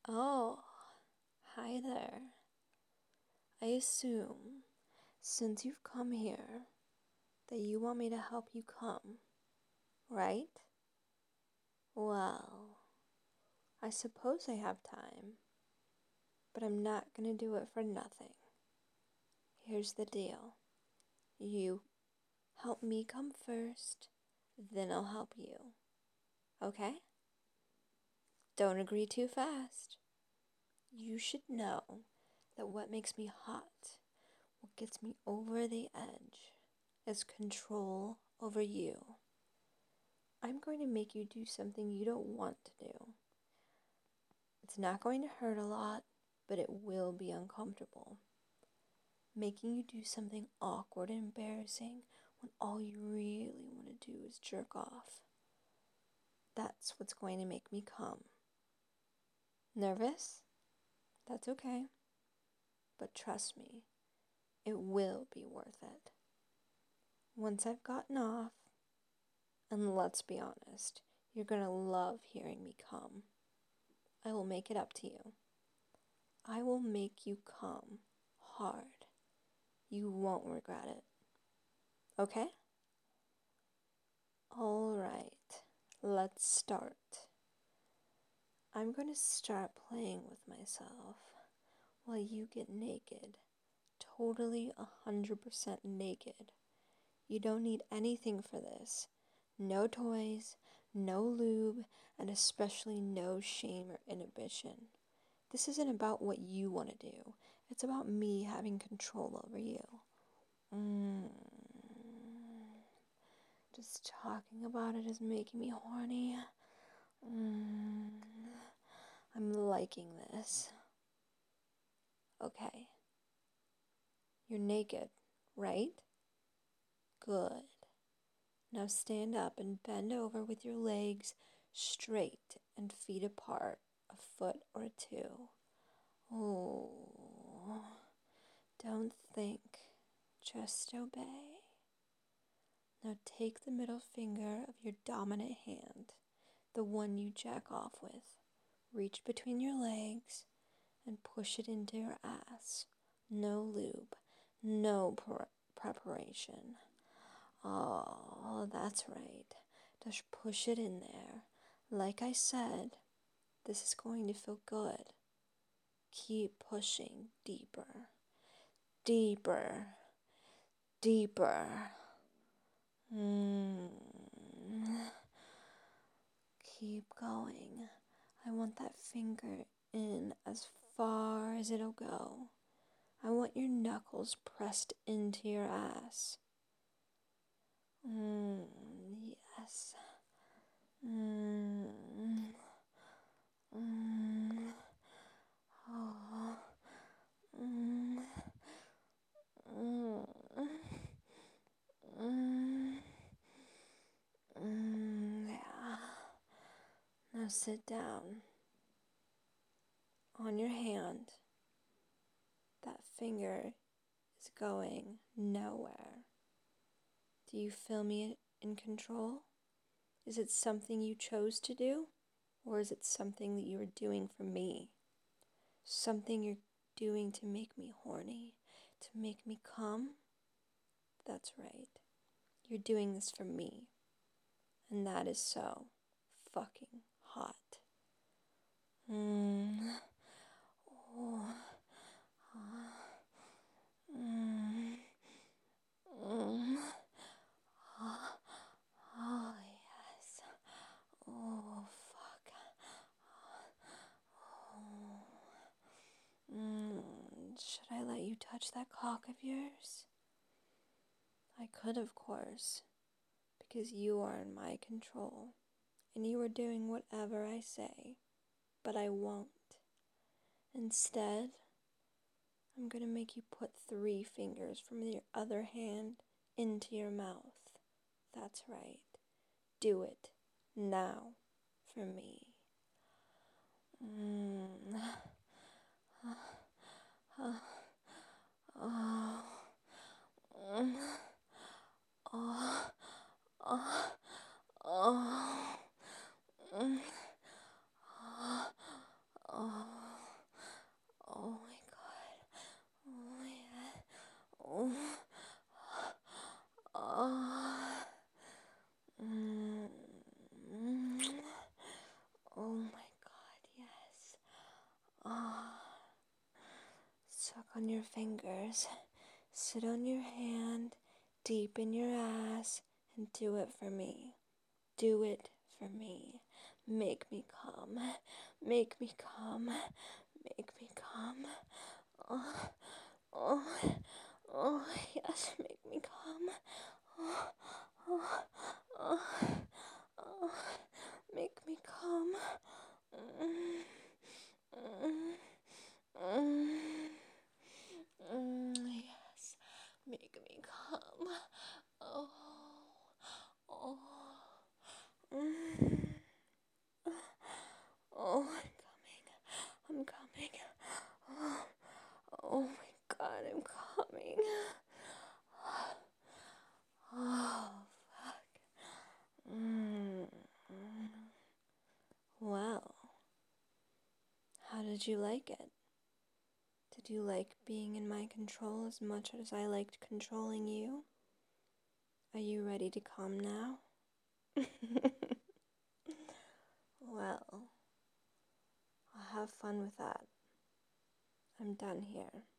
Oh, hi there. I assume, since you've come here, that you want me to help you come, right? Well, I suppose I have time, but I'm not gonna do it for nothing. Here's the deal. You help me come first, then I'll help you. Okay? Don't agree too fast. You should know that what makes me hot, what gets me over the edge, is control over you. I'm going to make you do something you don't want to do. It's not going to hurt a lot, but it will be uncomfortable. Making you do something awkward and embarrassing when all you really want to do is jerk off. That's what's going to make me come. Nervous? That's okay. But trust me, it will be worth it. Once I've gotten off, and let's be honest, you're gonna love hearing me come. I will make it up to you. I will make you come hard. You won't regret it. Okay? Alright, let's start. I'm going to start playing with myself while you get naked. Totally 100% naked. You don't need anything for this. No toys, no lube, and especially no shame or inhibition. This isn't about what you want to do. It's about me having control over you. Just talking about it is making me horny. I'm liking this. Okay. You're naked, right? Good. Now stand up and bend over with your legs straight and feet apart, a foot or two. Oh, don't think, just obey. Now take the middle finger of your dominant hand, the one you jack off with, reach between your legs, and push it into your ass. No lube, no preparation. Oh, that's right. Just push it in there. Like I said, this is going to feel good. Keep pushing deeper, deeper, deeper. Keep going. I want that finger in as far as it'll go. I want your knuckles pressed into your ass. Yes. Oh. Yeah. Now sit down. On your hand, that finger is going nowhere. Do you feel me in control? Is it something you chose to do? Or is it something that you are doing for me? Something you're doing to make me horny? To make me come? That's right. You're doing this for me. And that is so fucking hot. Oh. Oh, yes. Oh, fuck. Should I let you touch that cock of yours? I could, of course, because you are in my control, and you are doing whatever I say, but I won't. Instead, I'm gonna make you put 3 fingers from your other hand into your mouth. That's right. Do it now for me. on your fingers, sit on your hand, deep in your ass, and do it for me. Do it for me. Make me come. Make me come. Make me come. Oh, oh, oh, yes, make me come. Oh, oh, oh, oh, make me come. Mm, mm, mm, yes, make me come. Oh, oh, mm, oh, I'm coming. Oh, oh my God, I'm coming. Oh, fuck. Well, how did you like it? Did you like being in my control as much as I liked controlling you? Are you ready to come now? Well, I'll have fun with that. I'm done here.